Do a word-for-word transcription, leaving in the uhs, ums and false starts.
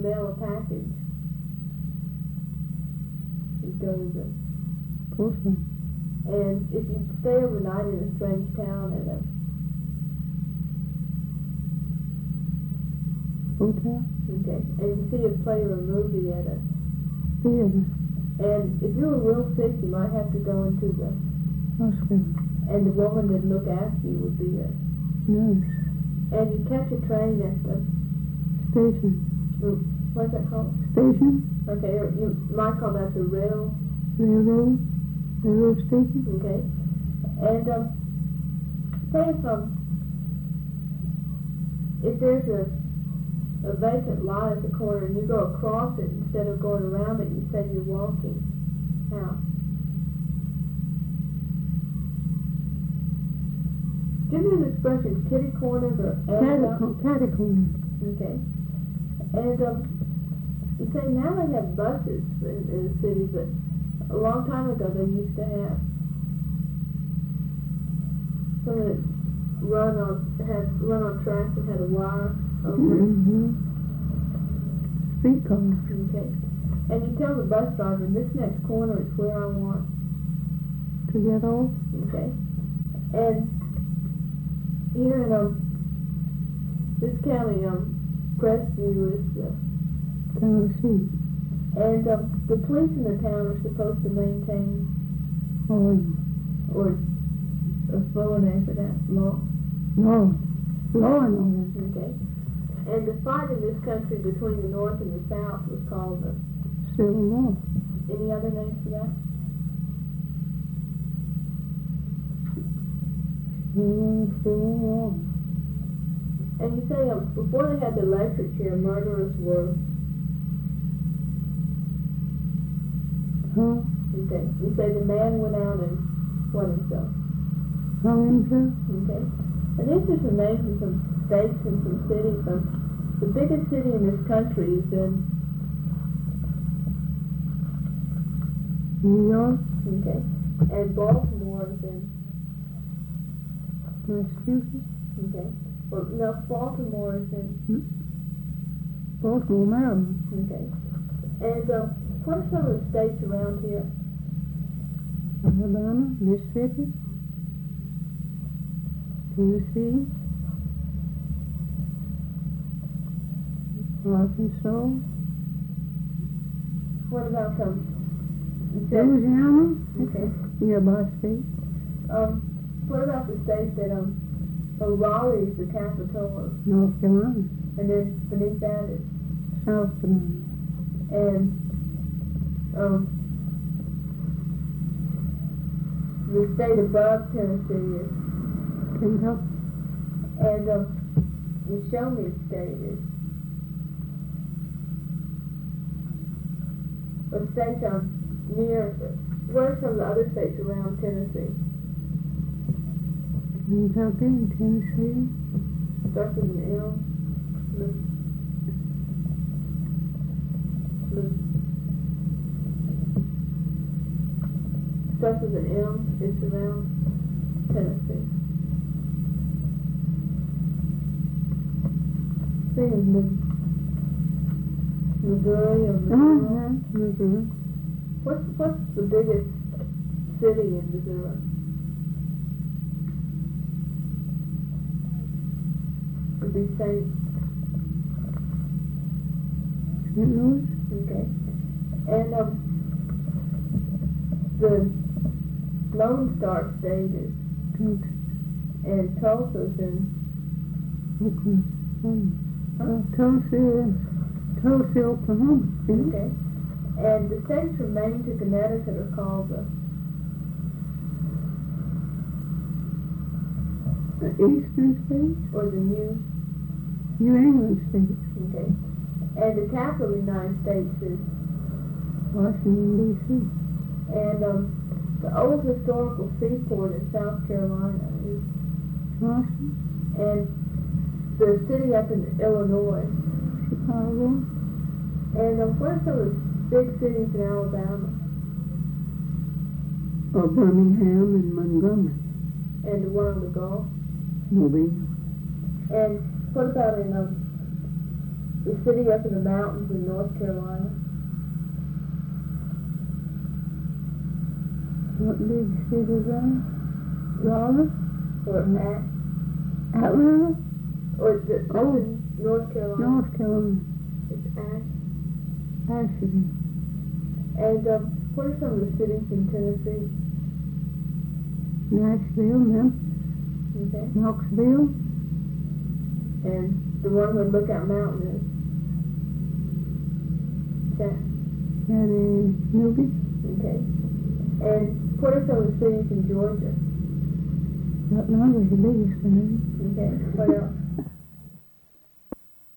mail a package, you go to the postman. And if you stay overnight in a strange town at a hotel, okay, and you see a play or a movie at a theater, and if you were real sick, you might have to go into the hospital, and the woman that'd look after you would be a nurse, and you catch a train at the station, what's that called? station, Okay, or you might call that the rail. railroad, railroad station. Okay, and um, say if um, if there's a a vacant lot at the corner and you go across it instead of going around it, you say you're walking. How? Do you know the expression kitty corners or Catty corner. Okay. And um, you say now they have buses in, in the city, but a long time ago they used to have some that run on had run on tracks and had a wire over it. Mm-hmm. Streetcar. Okay. And you tell the bus driver, this next corner is where I want to get off. Okay. And here in um, this county, um, Crestview is the County seat. and um, the police in the town are supposed to maintain Or or a full name for that law. law. Law and order. Okay. And the fight in this country between the North and the South was called the Civil War. any other names for that? Civil War. And you say um, before they had the electric chair, murderers were Huh? okay. You say the man went out and what himself. Hung himself? Okay. And these are some names of some states and some cities. Um, the biggest city in this country is in New York? okay. And Baltimore is in Massachusetts? okay. Well, no, Baltimore is in Hmm? Baltimore, Maryland. okay. And um, what are some of the states around here? Alabama, Mississippi, Tennessee, Arkansas, What about um? you said- Louisiana, Okay. nearby state. Um, what about the state that um? Oh, Raleigh is the capital of, North Carolina, and then beneath that is South Carolina, and um. The state above Tennessee is, Kentucky, and um, the show me state is, a state um, near, where are some of the other states around Tennessee? Kentucky and Tennessee, Starts with an L. Lu- Lu- Starts with an M, it's around Tennessee. Thing is Mis- Missouri or Missouri. uh-huh, Missouri, What's what's the biggest city in Missouri? Would be Saint. Saint Louis, Okay. And um, the Lone Star State is, Texas, and Tulsa's in. Oklahoma, uh, Tulsa, Tulsa, Oklahoma, see? Okay. And the states from Maine to Connecticut are called the The Eastern states, or the New. New England states, Okay. And the capital of the United States is, Washington, D C, and um, the old historical seaport in South Carolina is, Boston, and the city up in Illinois. Chicago, And um, what are some of the big cities in Alabama? or Birmingham and Montgomery, And the one on the Gulf? Mobile, And what about in um, the city up in the mountains in North Carolina. What big city is that? Raleigh? Or at, Atlanta? or is it up Oh. in North Carolina? North Carolina. It's at. Asheville. And um, what are some of the cities in Tennessee? Nashville, Memphis, Okay. Knoxville, And the one where Lookout Mountain is? Chat. Chattanooga, Okay. And what are some of the cities in Georgia? Atlanta's the biggest thing. Okay. What else?